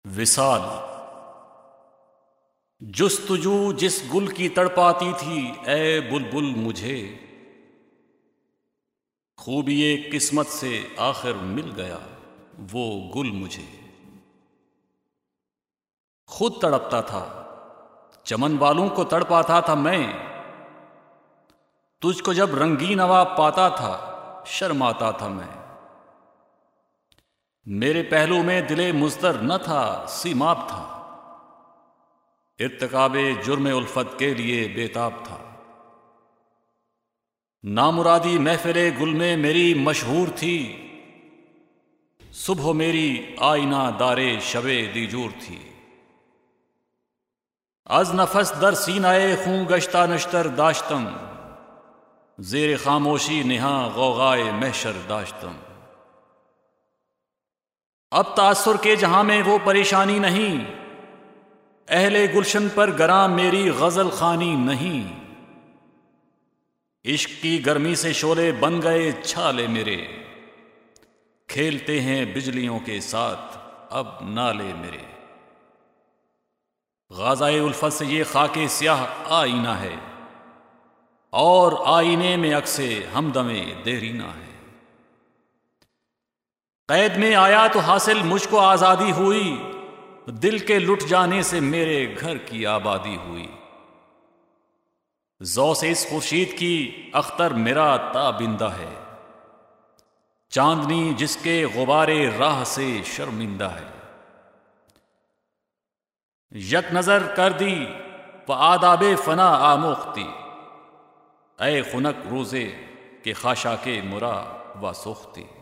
وصال جستجو جس گل کی تڑپاتی تھی اے بلبل مجھے، خوبی قسمت سے آخر مل گیا وہ گل مجھے۔ خود تڑپتا تھا چمن والوں کو تڑپاتا تھا میں، تجھ کو جب رنگین ہوا پاتا تھا شرماتا تھا میں۔ میرے پہلو میں دل مضطر نہ تھا سیماب تھا، ارتکاب جرم الفت کے لیے بےتاب تھا۔ نامرادی محفل گل میں میری مشہور تھی، صبح میری آئینہ دار شب دیجور تھی۔ از نفس در سینہ خون گشتہ نشتر داشتم، زیر خاموشی نہاں غوغائے محشر داشتم۔ اب تاثر کے جہاں میں وہ پریشانی نہیں، اہل گلشن پر گراں میری غزل خوانی نہیں۔ عشق کی گرمی سے شعلے بن گئے چھالے میرے، کھیلتے ہیں بجلیوں کے ساتھ اب نالے میرے۔ غازائے الفت سے یہ خاک سیاہ آئینہ ہے، اور آئینے میں عکس ہمدم دیرینہ ہے۔ قید میں آیا تو حاصل مجھ کو آزادی ہوئی، دل کے لٹ جانے سے میرے گھر کی آبادی ہوئی۔ ذو سے اس خورشید کی اختر میرا تابندہ ہے، چاندنی جس کے غبار راہ سے شرمندہ ہے۔ یک نظر کر دی و آداب فنا آموختی، اے خنک روزے کے خاشاک مرا و سوختی۔